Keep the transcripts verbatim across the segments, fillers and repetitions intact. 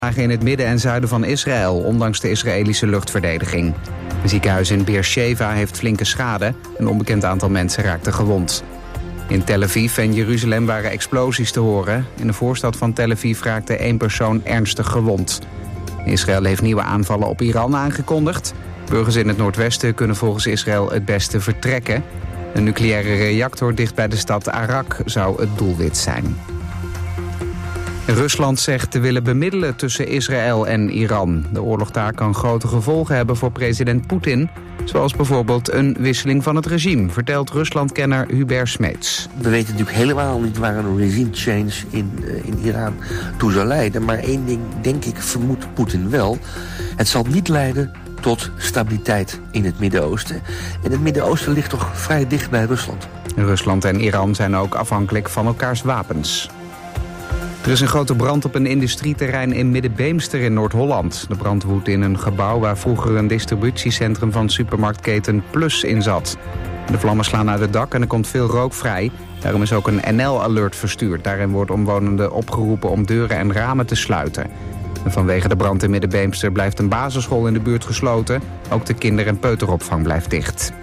in het midden en zuiden van Israël, ondanks de Israëlische luchtverdediging. Een ziekenhuis in Beersheva heeft flinke schade. Een onbekend aantal mensen raakte gewond. In Tel Aviv en Jeruzalem waren explosies te horen. In de voorstad van Tel Aviv raakte één persoon ernstig gewond. Israël heeft nieuwe aanvallen op Iran aangekondigd. Burgers in het noordwesten kunnen volgens Israël het beste vertrekken. Een nucleaire reactor dicht bij de stad Arak zou het doelwit zijn. Rusland zegt te willen bemiddelen tussen Israël en Iran. De oorlog daar kan grote gevolgen hebben voor president Poetin, zoals bijvoorbeeld een wisseling van het regime, vertelt Ruslandkenner Hubert Smeets. We weten natuurlijk helemaal niet waar een regime change in, uh, in Iran toe zal leiden. Maar één ding, denk ik, vermoedt Poetin wel. Het zal niet leiden tot stabiliteit in het Midden-Oosten. En het Midden-Oosten ligt toch vrij dicht bij Rusland. Rusland en Iran zijn ook afhankelijk van elkaars wapens. Er is een grote brand op een industrieterrein in Middenbeemster in Noord-Holland. De brand woedt in een gebouw waar vroeger een distributiecentrum van supermarktketen Plus in zat. De vlammen slaan uit het dak en er komt veel rook vrij. Daarom is ook een N L-alert verstuurd. Daarin wordt omwonenden opgeroepen om deuren en ramen te sluiten. En vanwege de brand in Middenbeemster blijft een basisschool in de buurt gesloten. Ook de kinder- en peuteropvang blijft dicht.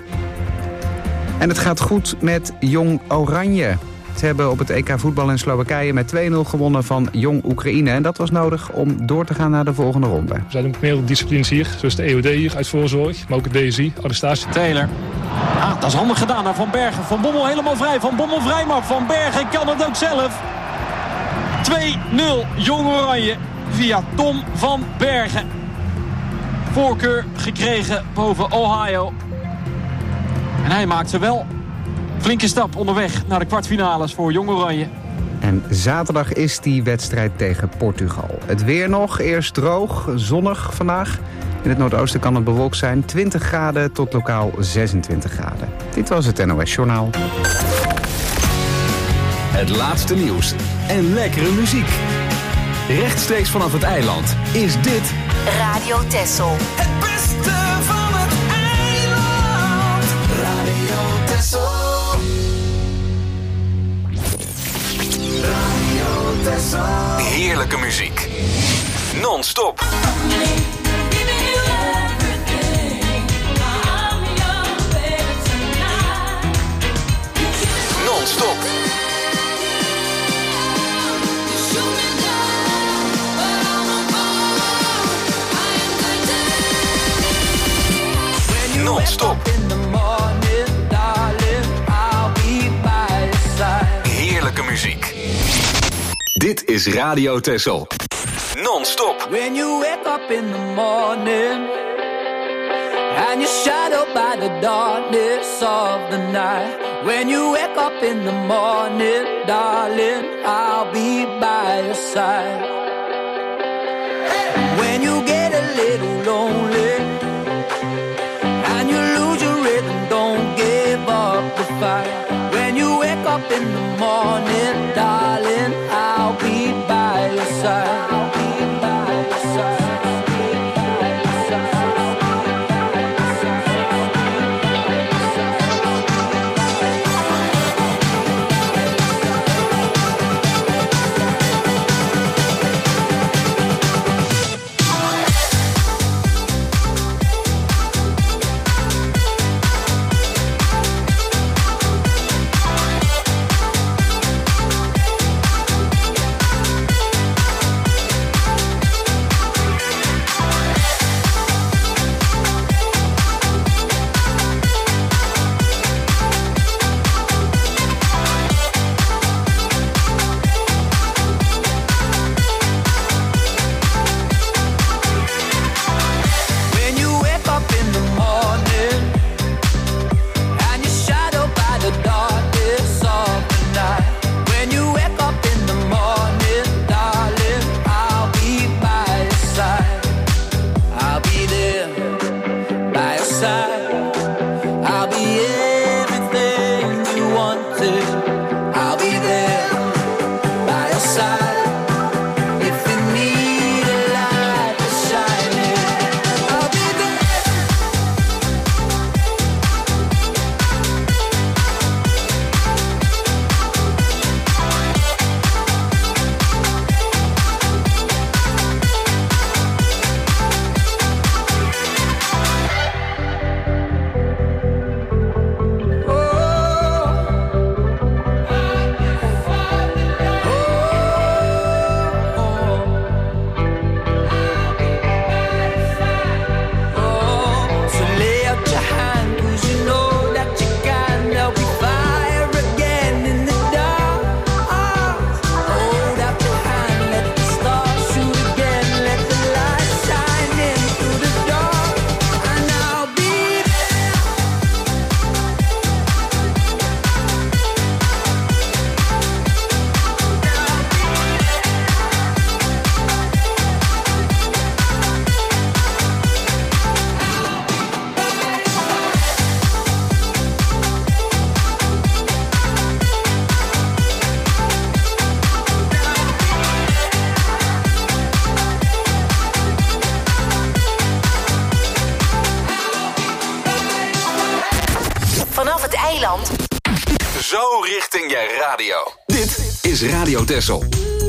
En het gaat goed met Jong Oranje. Ze hebben op het E K voetbal in Slowakije met twee nul gewonnen van Jong Oekraïne. En dat was nodig om door te gaan naar de volgende ronde. We zijn ook meerdere disciplines hier, zoals de E O D hier uit voorzorg. Maar ook het D S I, arrestatie. Taylor. Ah, dat is handig gedaan naar Van Bergen. Van Bommel helemaal vrij. Van Bommel vrij mag. Van Bergen kan het ook zelf. twee nul Jong Oranje via Tom van Bergen. Voorkeur gekregen boven Ohio. En hij maakt ze wel. Flinke stap onderweg naar de kwartfinales voor Jong Oranje. En zaterdag is die wedstrijd tegen Portugal. Het weer nog, eerst droog, zonnig vandaag. In het noordoosten kan het bewolkt zijn. twintig graden tot lokaal zesentwintig graden. Dit was het N O S Journaal. Het laatste nieuws en lekkere muziek. Rechtstreeks vanaf het eiland is dit Radio Texel. Het beste van het eiland. Radio Texel. Radio Texel. heerlijke muziek. Non-stop. Non-stop. Non-stop. Heerlijke muziek. Dit is Radio Texel. Non-stop. When you wake up in the morning and you're shadowed by the darkness of the night. When you wake up in the morning, darling, I'll be by your side. When you get a little lonely and you lose your rhythm, don't give up the fight. When you wake up in the morning, darling, I'll be by your side. I'll be by your side. eiland. Zo richting je radio. Dit is Radio Texel.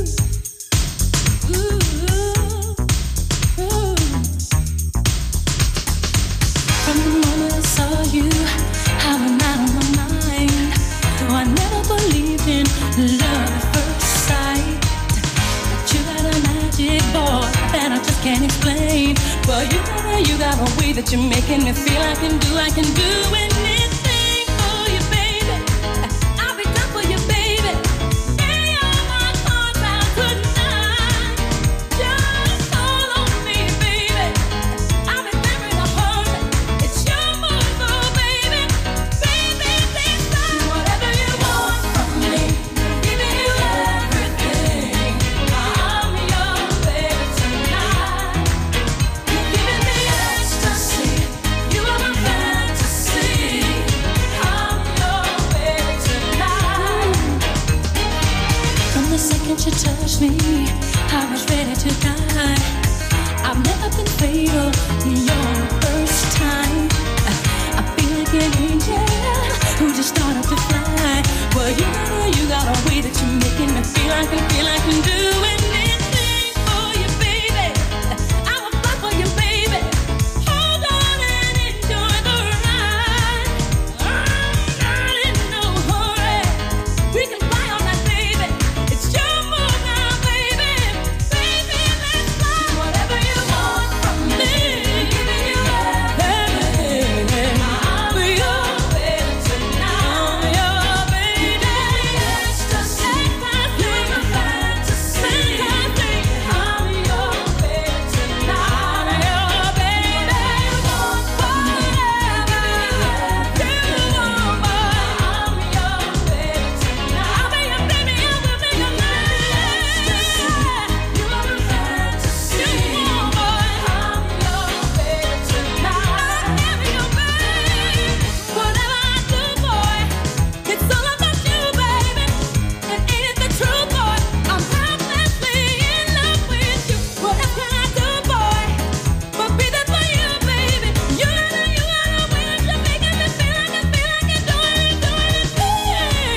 From the moment I saw you, I went out of my mind. Though I never believed in love at first sight. But you got a magic boy that I just can't explain. Well, you got a, you got a way that you're making me feel I can do, I can do anything for you, baby. I'll be done for you, baby. Lay all my cards out tonight. Just call on me, baby. I'll be there in a hurry. It's your move, oh, baby. Baby, this time, whatever you want from me, giving you everything. I'm your baby tonight. You're giving me ecstasy. You are my fantasy. I'm your baby tonight. From the second you touched me, I was ready to die. I've never been fatal, you're the first time. I feel like an angel who just started to fly. Well, you got a, you got a way that you're making me feel I can feel I can do anything for you, baby. I will fight for you, baby. Hold on and enjoy the ride. I'm not in no hurry. We can fly all night, baby. It's your move now, baby. Baby, let's fly. Whatever you want from me, giving you everything. I'm your baby tonight. I'm your baby. Ecstasy. You're my fantasy. I'm your baby tonight. I'm your baby. Want whatever you want, boy. I'm your baby tonight. I'll be your baby. I will be your man. You are my fantasy. Boy, I'm your baby tonight. I'm your baby. Whatever I do, boy, it's all about you, baby. And ain't it the truth, boy? I'm helplessly in love with you. What else can I do, boy, but be there for you, baby? You gotta, you gotta win. You're making me feel like I feel like I do it, do it, do it.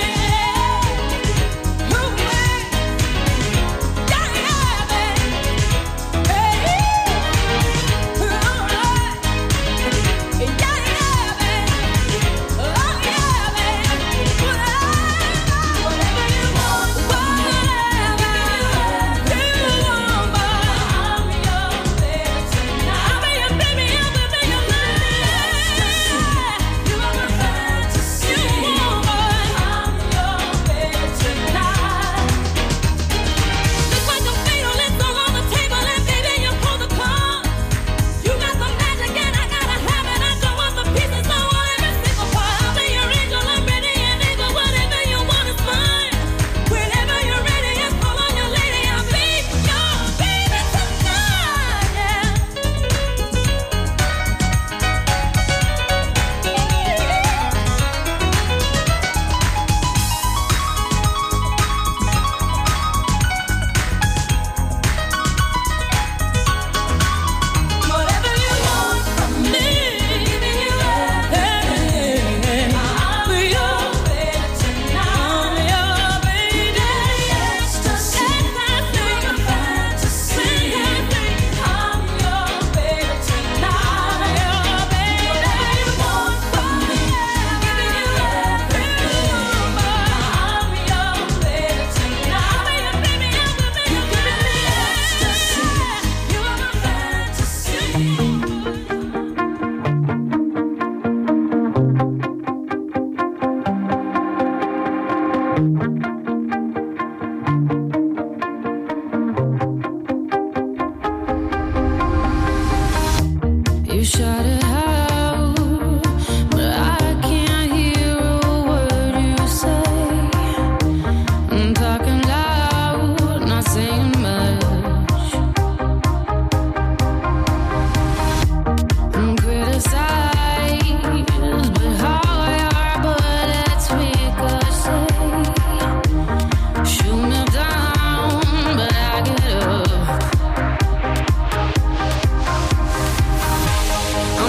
Ooh, yeah, yeah, baby. Hey, all right. Yeah, yeah, baby. Oh, yeah, baby. Whatever you want, whatever you want, boy. I'm your baby tonight. I'll be your baby, I will be your man. You are my fantasy, boy. I'm your baby tonight. Looks like a fatal, it's all on the table, and baby, you pull the cards. You got the magic, and I gotta have it. I don't want the pieces, I want every single part. I'll be your angel, I'm ready and able. Whatever you want is mine. Whenever you're ready, just call on your lady. I'll be your baby tonight. Yeah. Whatever you want from me, giving you everything. I'm your baby tonight. I'm your baby. Ecstasy. You're my fantasy. I'm your baby tonight. I'm your baby. Whatever you want from me, giving you everything. I'm your baby tonight. I'll be your baby, I will be your man. Ecstasy. You are my fantasy. You shut it out, but I can't hear a word you say. I'm talking loud, not saying much. I'm criticized, but how your bullets ricochet. Shoot me down, but I get up.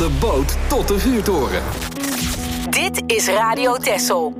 de boot tot de vuurtoren. Dit is Radio Texel.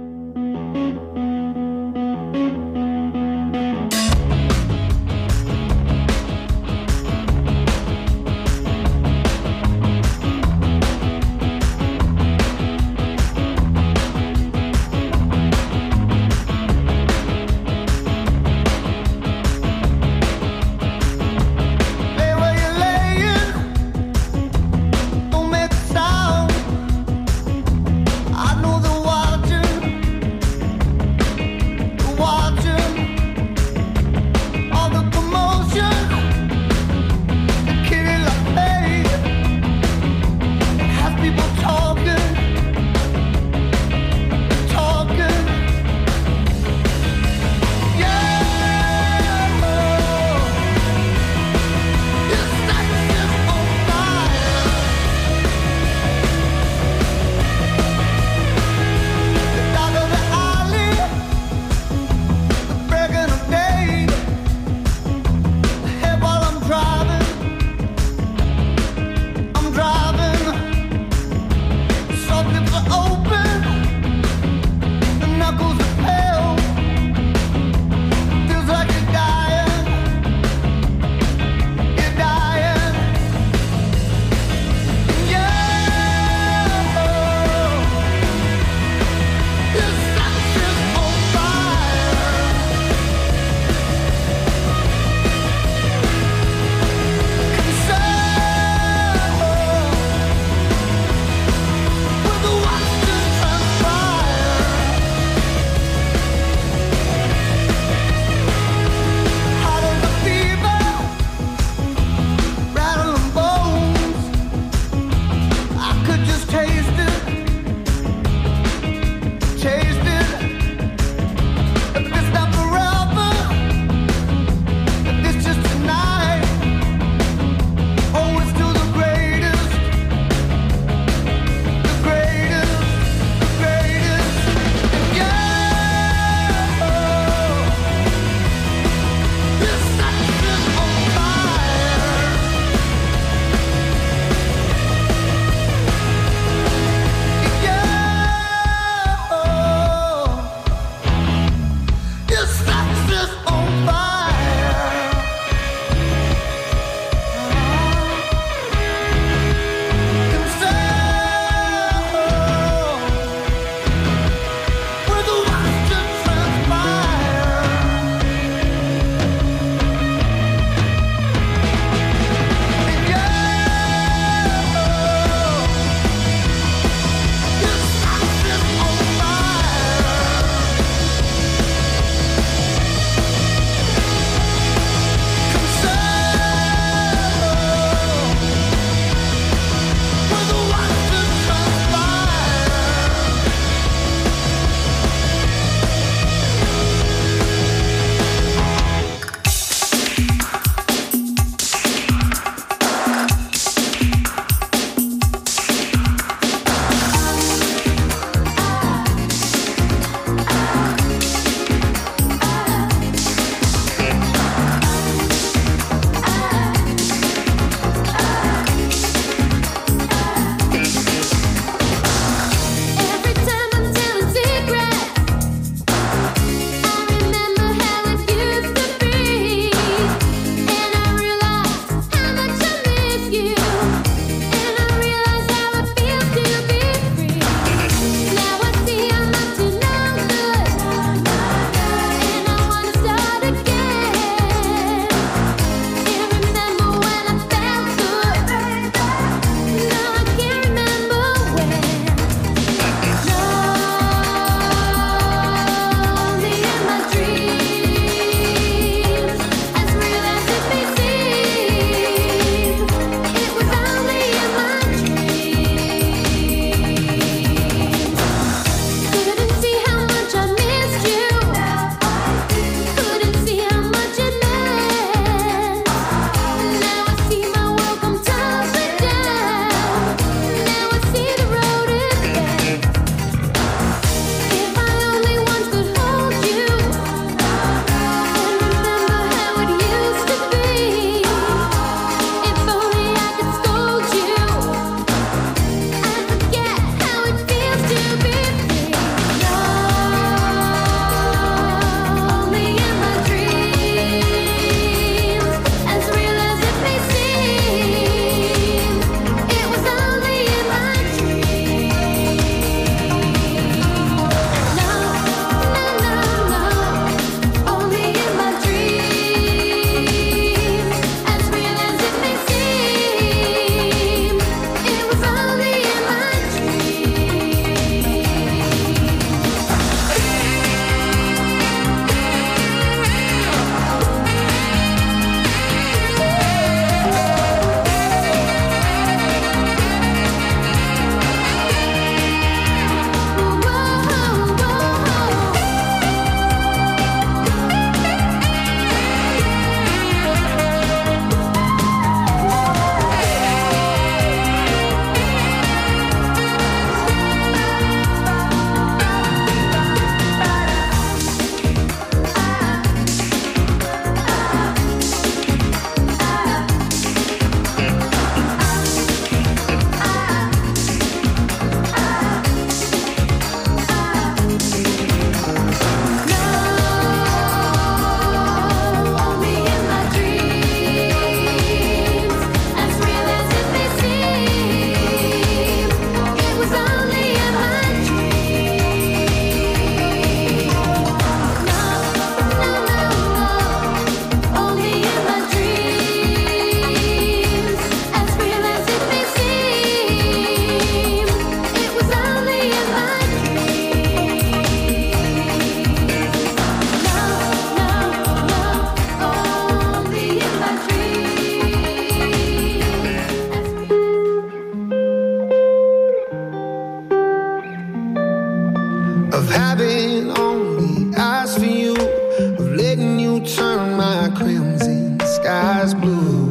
having only asked for you, of letting you turn my crimson skies blue.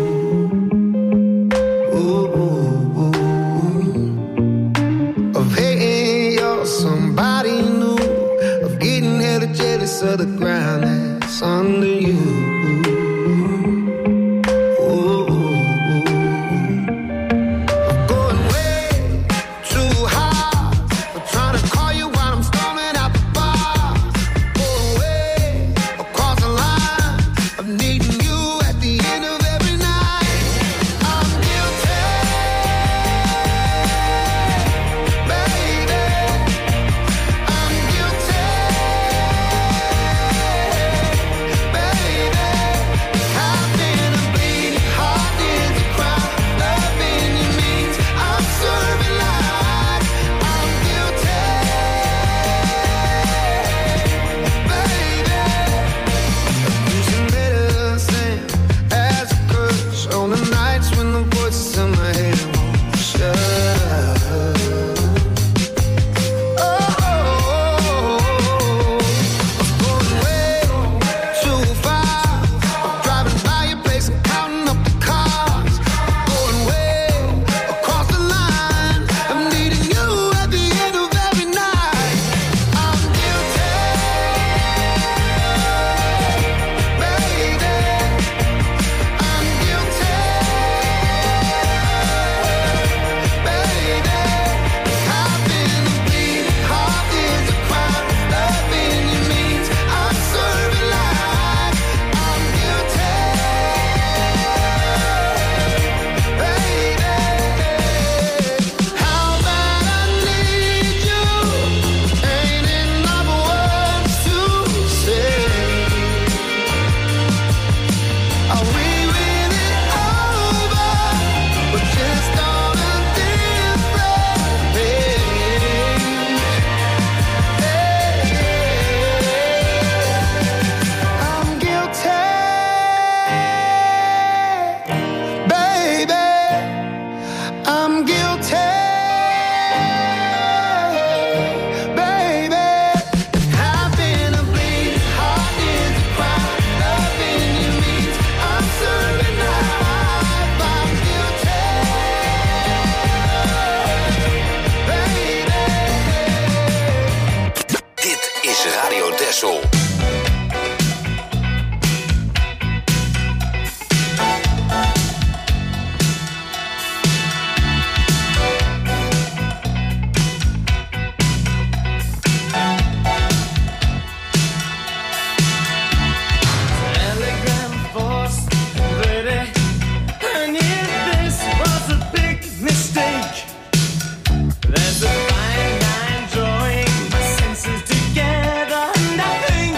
Ooh, ooh, ooh. Of hating you're somebody new, of getting hella jealous of the ground that's under you. There's a fine line drawing my senses together. Nothing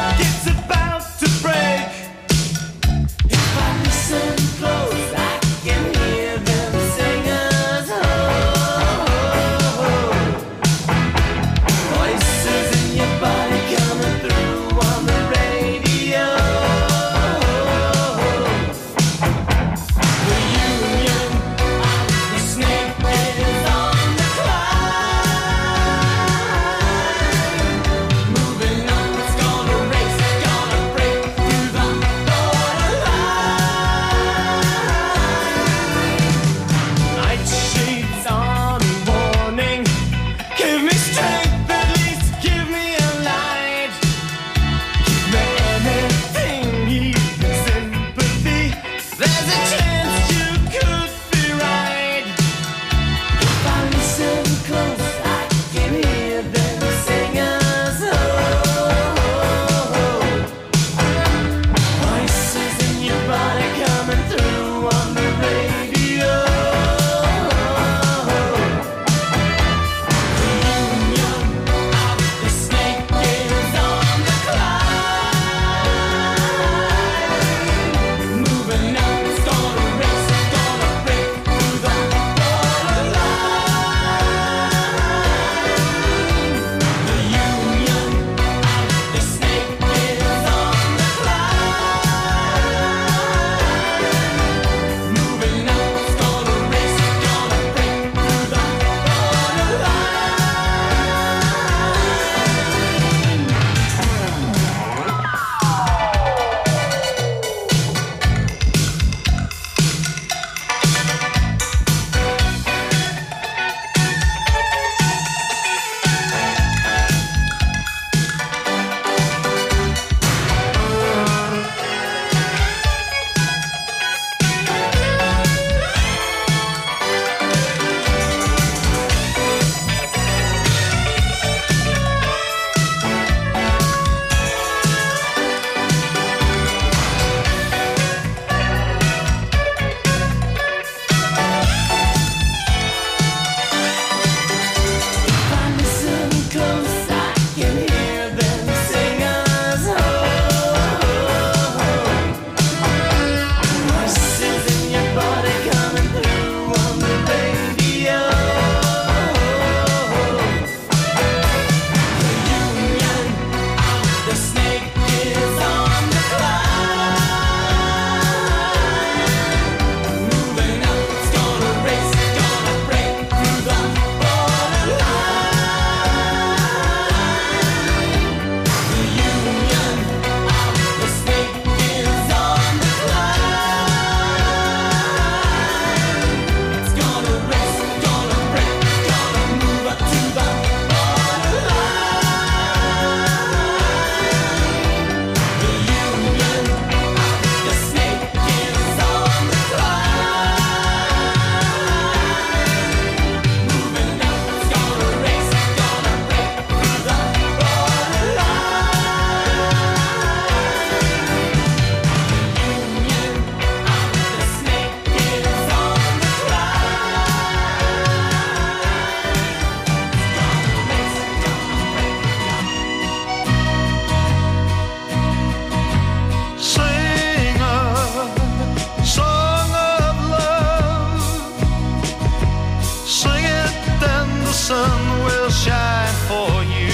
sun will shine for you.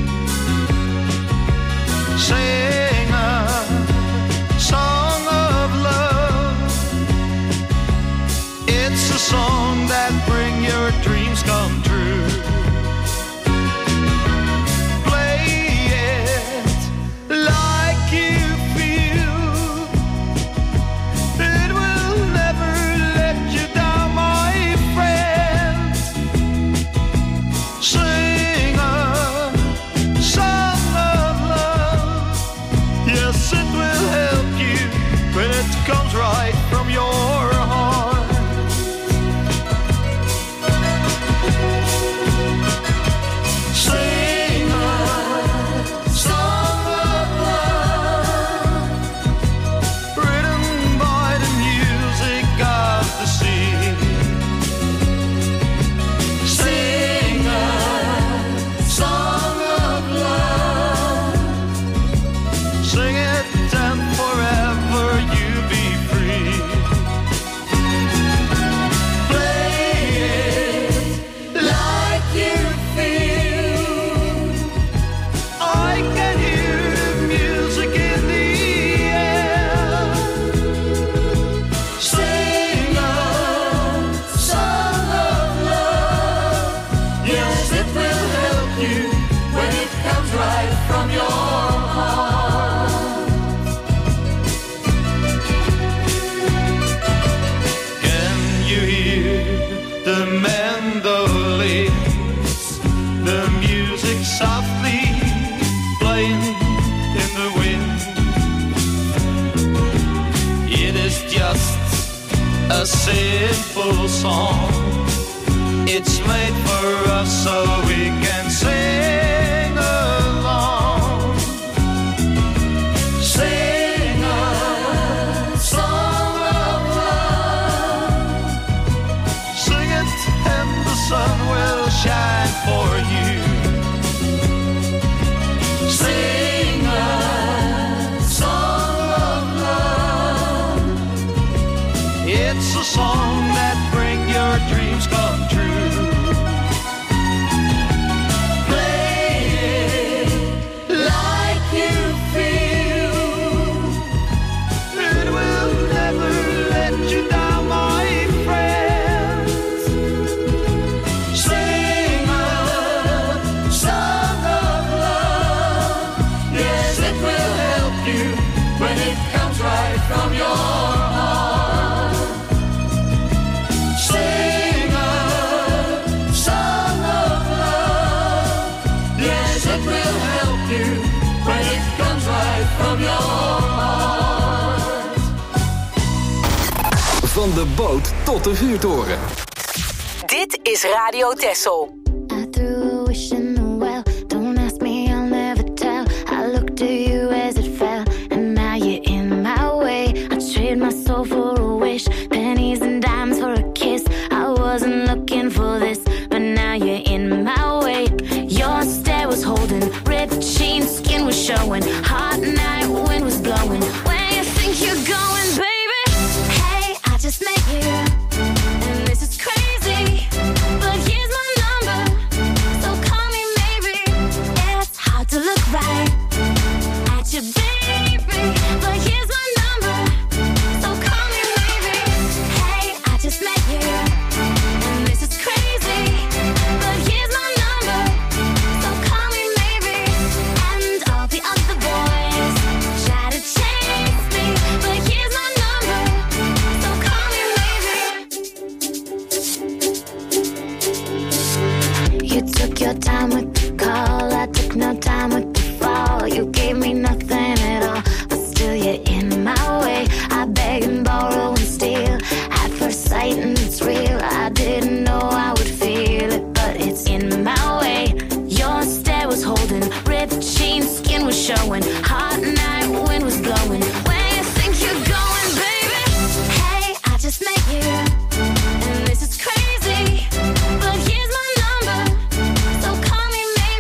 Sing a song of love. It's a song that brings your dreams come true. Play it like you feel. It will never let you down, my friend. Sing a song of love. Yes, it will help you when it comes right from your heart. Sing a song of love, written by the music of the sea. Sing a song of love, sing it and forever you be free. Play it like you feel. I can hear the music in the air. Sing a song of love. Yes, it will help you when it comes right from your heart. Can you hear the mandolins, the music softly playing in the wind? It is just a simple song. It's made for us so we can sing along. Sing a song of love. Sing it and the sun will shine for you. Sing a song of love. It's a song that brings your dreams come true. Play it like you feel. It will never let you down, my friend. Sing a song of love. Yes, it will help you when it comes right from your heart. Sing a song of love. Yes, it will help you when it comes right from your heart. Van de boot tot de vuurtoren. Dit is Radio Texel. I threw a wish in the well. Don't ask me, I'll never tell. I looked at you as it fell, and now you're in my way. I trade my soul for a wish, pennies and dimes for a kiss. I wasn't looking for this, but now you're in my way. Your stare was holding, ripped jeans, skin was showing. Hot night, wind was blowing. Where you think you're going, baby? Hey, I just met you, and this is crazy. But here's my number, so call me maybe. It's hard to look right at you, baby. But here's my number, so call me maybe. Hey, I just met you, and this is crazy. But here's my number, so call me maybe. And all the other boys try to chase me, but here's my number, so call me maybe. You took your time with the call, I took no time with the fall. You gave me nothing at all, but still you're in my way. I beg and borrow and steal at first sight, and it's real. I didn't know I would feel it, but it's in my way. Your stare was holding, ripped jeans, skin was showing. Hot night, wind was blowing. Where you think you're going, baby? Hey, I just met you, and this is crazy. But here's my number, so call me maybe.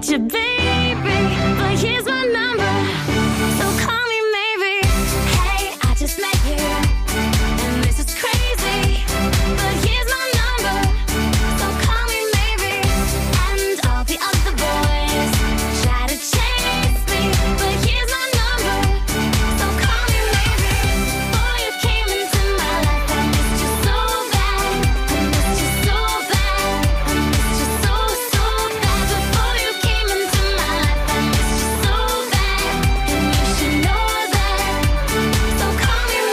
want you, baby, but here's my number, so call me maybe. Hey, I just met you, and this is crazy, but here's my number, so call me maybe. And all the other boys try to chase me, but here's my number, so call me maybe. Before you came into my life, I missed you so bad, I missed you so bad, I missed you so, so bad. Before you came into my life, I missed you so bad, and you should know that, so call me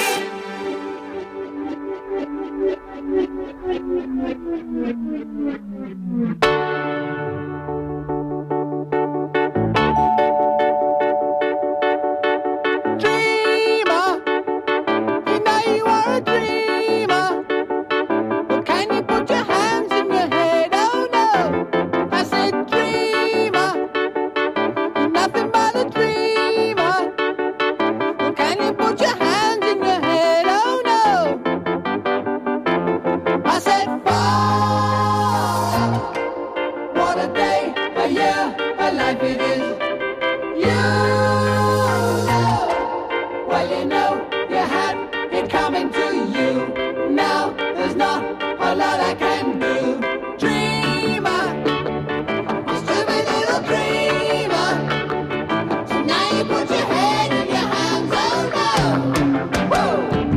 Dreamer, you know you are a dreamer. But can you put your hands in your head? Oh no, I said dreamer, you're nothing but a dreamer. But can you put your hands in your head? Oh no, I said fall. What a day, a year, a life it is. You know, well you know you had it coming to you. Now there's not a lot I can do. Dreamer, you stupid little dreamer. So now you put your head in your hands, oh no. Woo!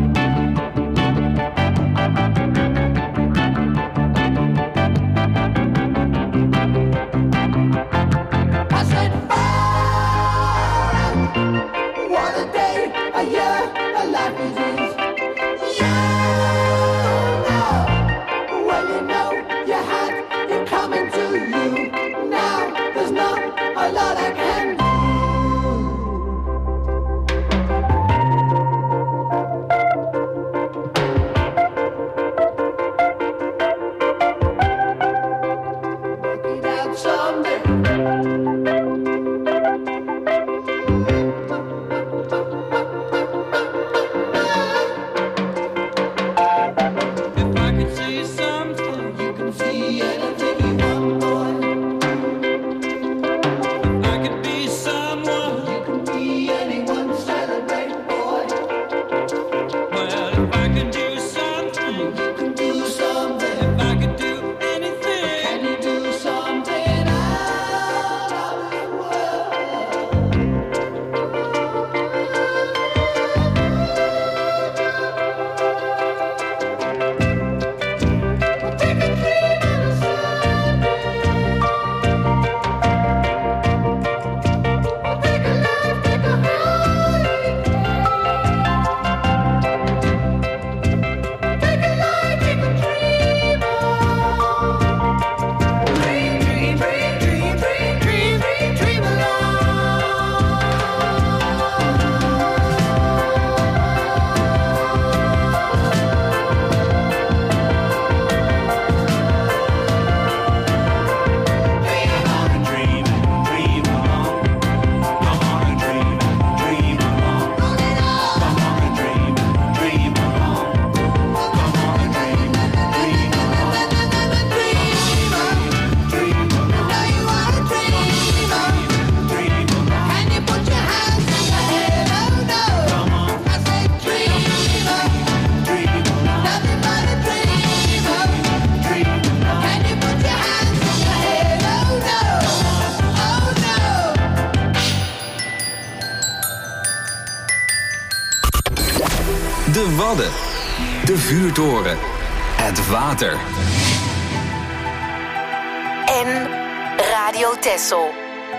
I said far out. What a day, a year, a life it is. You know, well you know you had it coming to you. Now there's not a lot I can do. Work it out someday. If I could see something, you can see anything you want, boy. If I could be someone, you can be anyone, celebrate, boy. Well, if I could do something, you can do something. If I could do anything, can you do something out of the world? Take a dream on a Sunday. Take a life, take a holiday. Take a life, take a dream on. Dream, dream, dream, dream, dream, dream, dream, dream Can you put your hands in your head? Oh no, I said dreamer, nothing but a dreamer. Can you put your hands in your head? Oh no, oh no. De Wadden. De vuurtoren. Het water. En Radio Texel.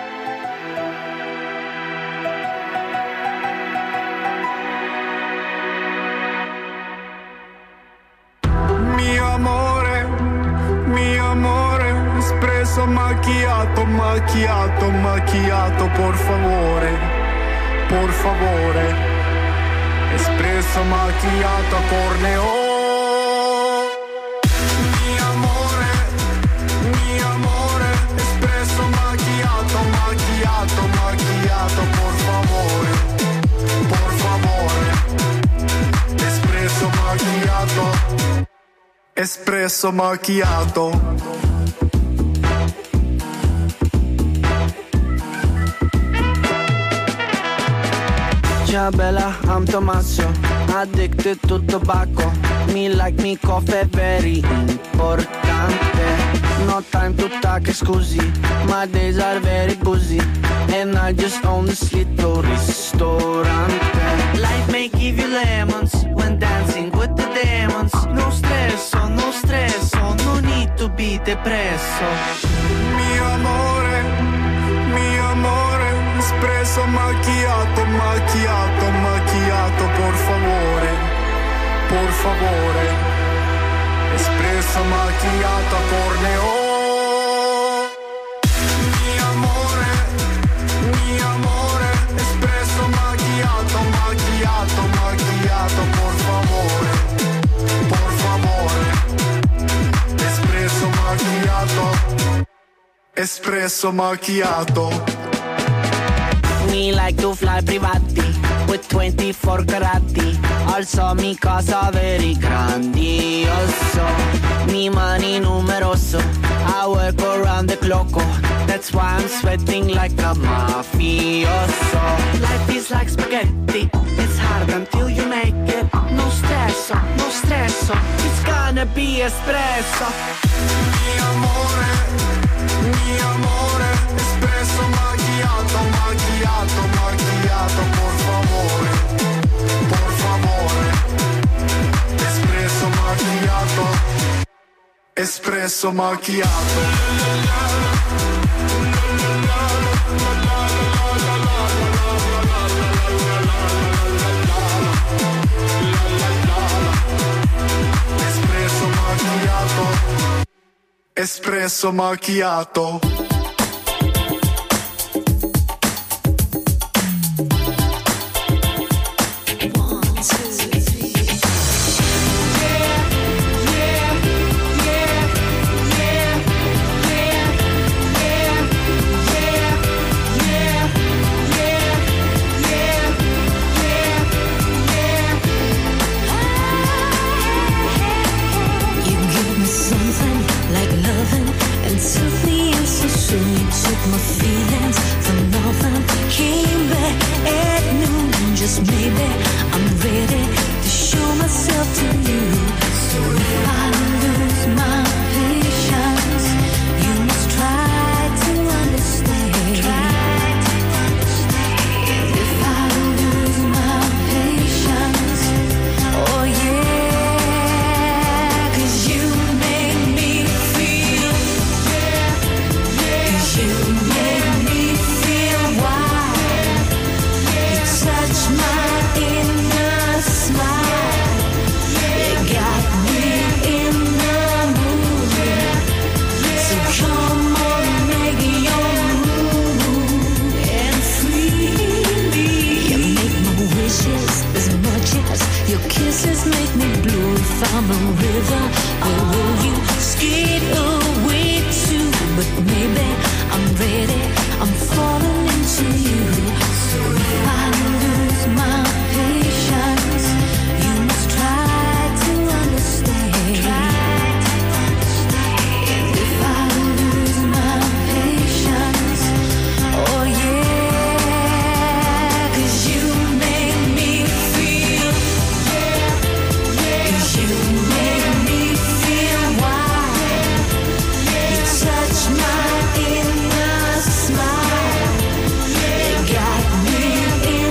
Mio amore, mio amore, espresso macchiato, macchiato, macchiato, por favore, por favore, espresso macchiato, corneo. Mio amore, mio amore, espresso macchiato, macchiato, macchiato, por favore, por favore, espresso macchiato. Espresso macchiato. Annabella, I'm Tommaso, addicted to tobacco. Me like me coffee, very importante. No time to talk, scusi, my days are very busy, and I just own this little ristorante. Life may give you lemons when dancing with the demons. No stresso, no stresso, no need to be depresso. Mio amore, mio amore, espresso macchiato, macchiato, macchiato, por favore, por favore. Espresso macchiato corneo. Mio amore, mio amore, espresso macchiato, macchiato, macchiato, por favore, por favore. Espresso macchiato, espresso macchiato. Me like to fly privati with twenty-four carati. Also mi casa very grandioso. Mi money numeroso. I work around the clock. That's why I'm sweating like a mafioso. Life is like spaghetti. It's hard until you make it. No stress, no stress. It's gonna be espresso. Mi amore, mi amore, espresso macchiato, macchiato, macchiato, por favore, por favore. Espresso macchiato, espresso macchiato. Espresso macchiato, espresso macchiato. My inner smile, it got me in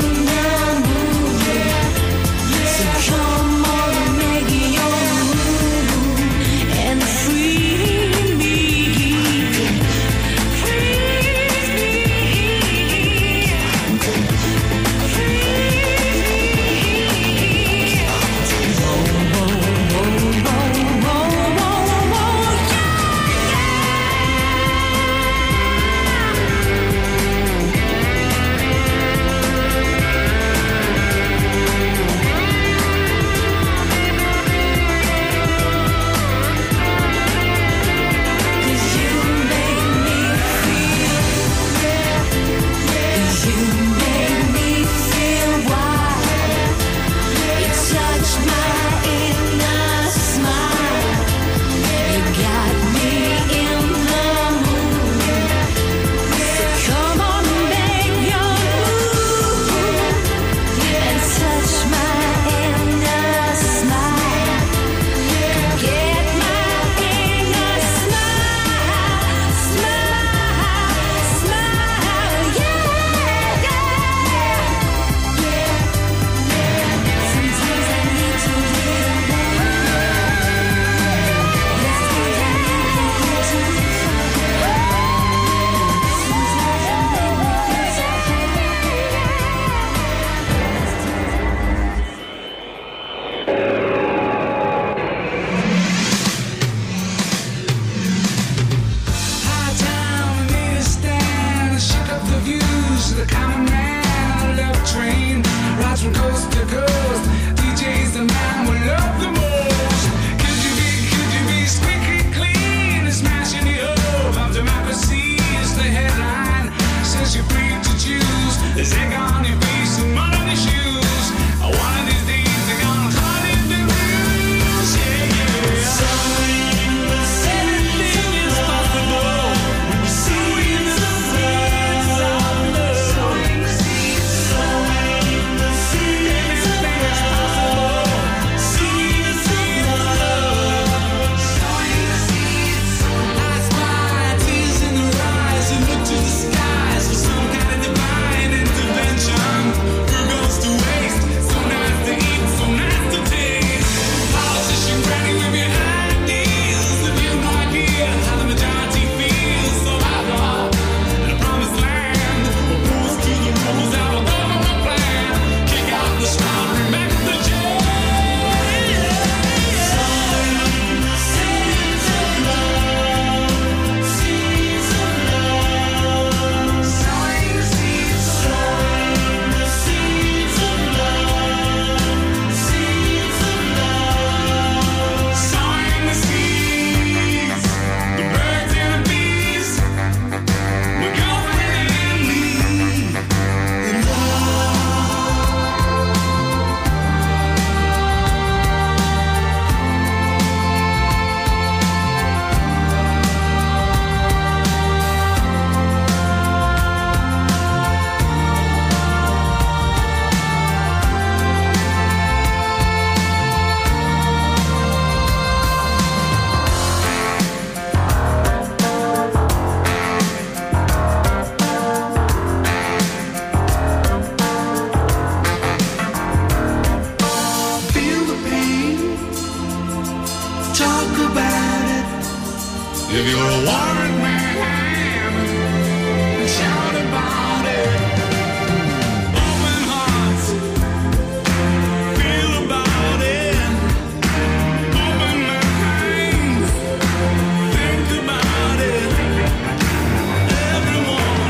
If you're a warrant man, shout about it. Open hearts, feel about it. Open minds, think about it. Everyone,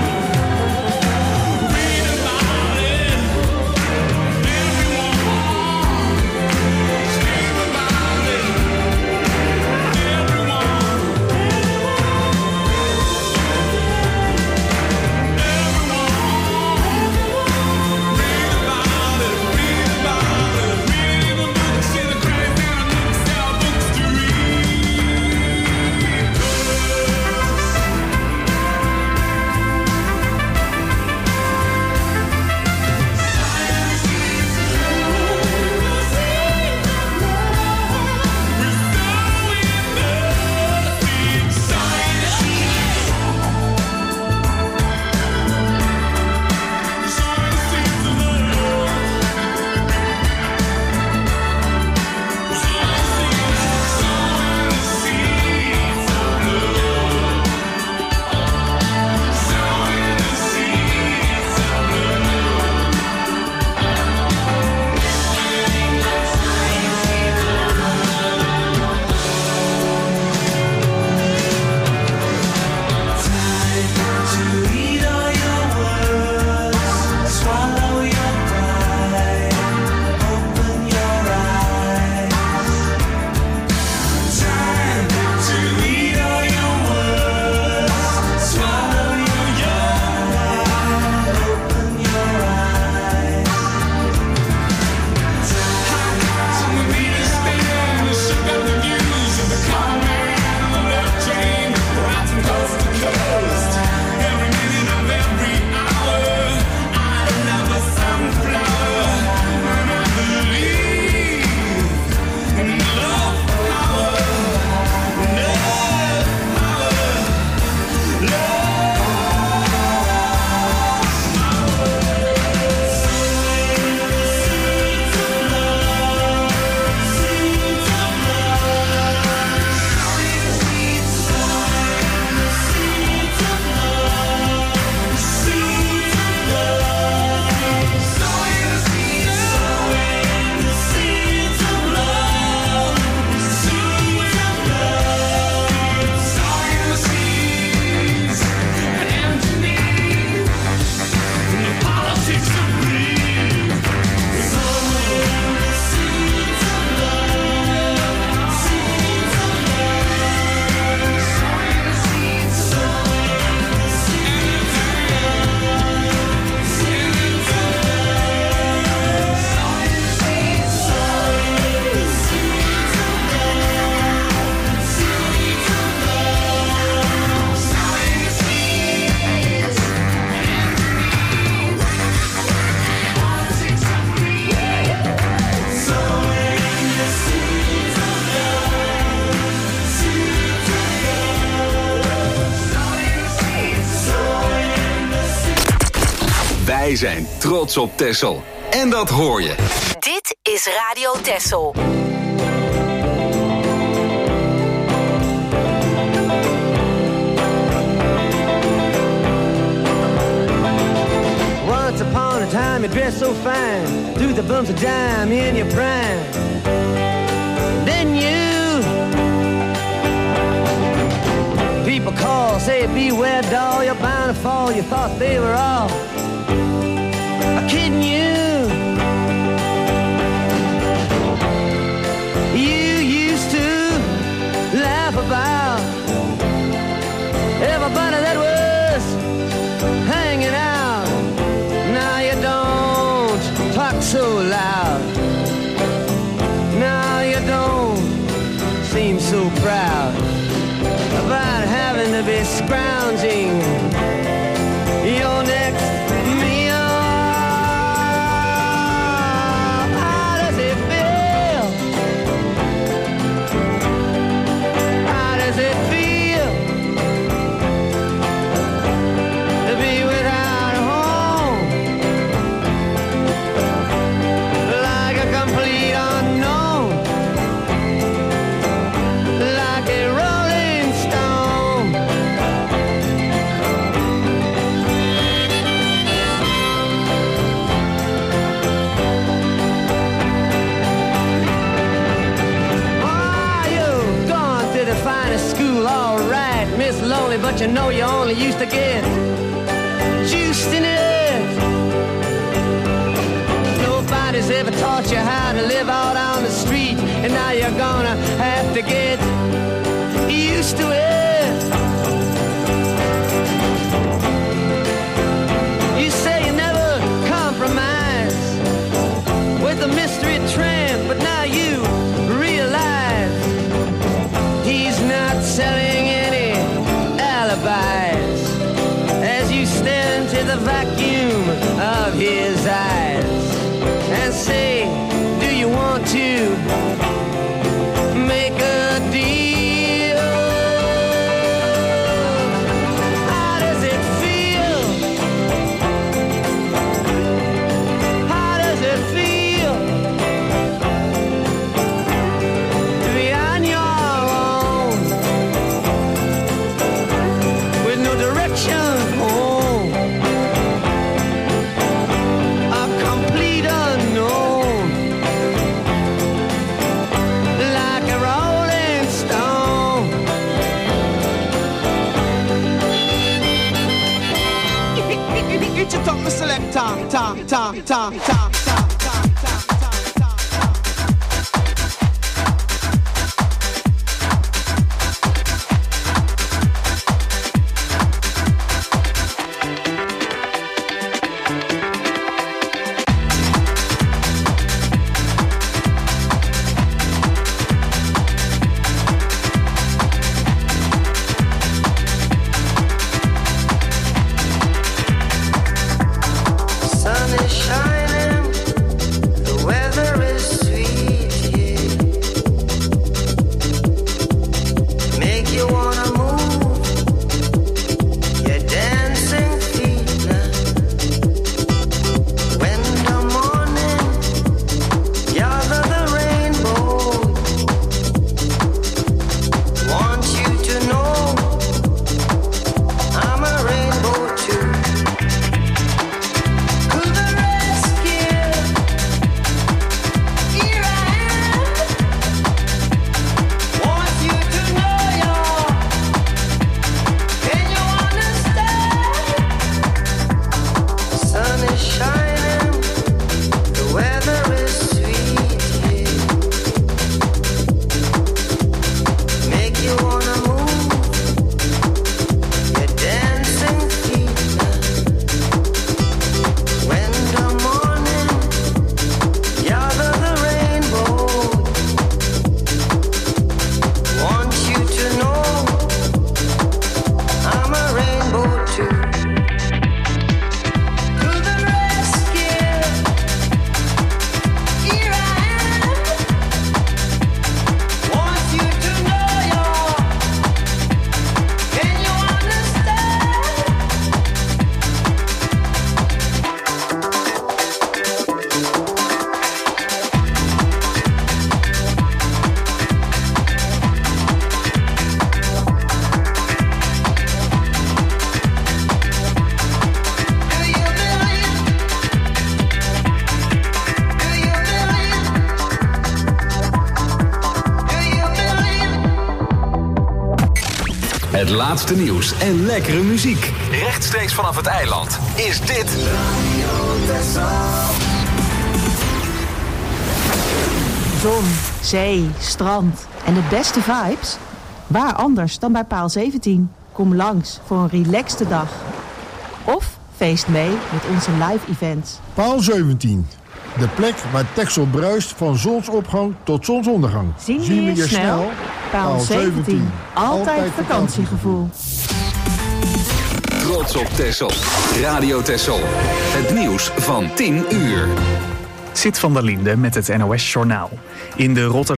read about it. Everyone, scream about it. Wij zijn trots op Texel. En dat hoor je. Dit is Radio Texel. Once upon a time you dressed so fine, threw the bumps of dime in your prime. Then you, people call, say beware doll, you're bound to fall. You thought they were all kidding you. You used to laugh about everybody that was hanging out. Now you don't talk so loud. Now you don't seem so proud about having to be scrounging your next meal. How does it feel? How does it feel to be without a home? Like a complete unknown, like a rolling stone. it's lonely, but you know you only used to get juiced in it. Nobody's ever taught you how to live out on the street, and now you're gonna have to get used to it. You say you never compromise with a mystery tramp, but now you realize he's not selling any alibis as you stare into the vacuum of his eyes and say, do you want to make a deal? How does it feel? How does it feel to be on your own with no direction home? A complete unknown, like a rolling stone. Get your tongue, select time, time, time, time, time, time. Sun is shining, the weather is sweet here. Make you wanna move your dancing feet now. When the morning gather the rainbow, want you to know I'm a rainbow too. To the rescue, here I am. Want you to know you're. Can you understand? The sun is shining, the weather is sweet here. Make you wanna move your dancing feet now. When the morning gather the rainbow, want you to know I'm a rainbow too. To the rescue, here I am. Want you to know you're. Can you understand? Het laatste nieuws en lekkere muziek. Rechtstreeks vanaf het eiland is dit Zon, zee, strand en de beste vibes? Waar anders dan bij Paal zeventien? Kom langs voor een relaxte dag. Of feest mee met onze live events. Paal zeventien. De plek waar Texel bruist van zonsopgang tot zonsondergang. Zien we je snel? Paal zeventien. Altijd vakantiegevoel. Trots op Texel. Radio Texel. Het nieuws van tien uur. Zit van der Linde met het N O S Journaal. In de Rotterdam